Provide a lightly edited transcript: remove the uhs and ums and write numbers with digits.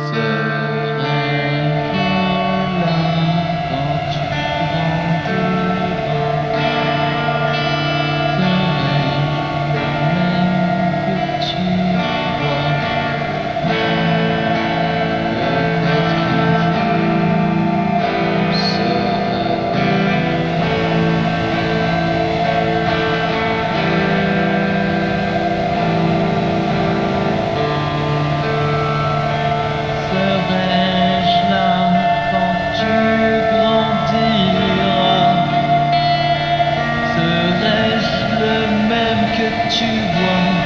Serais-je là quand tu grandiras? Serais-je le même que tu vois? Peut-être qu'un jour tu serais-je là quand tu grandiras? Serais-je le même que tu vois?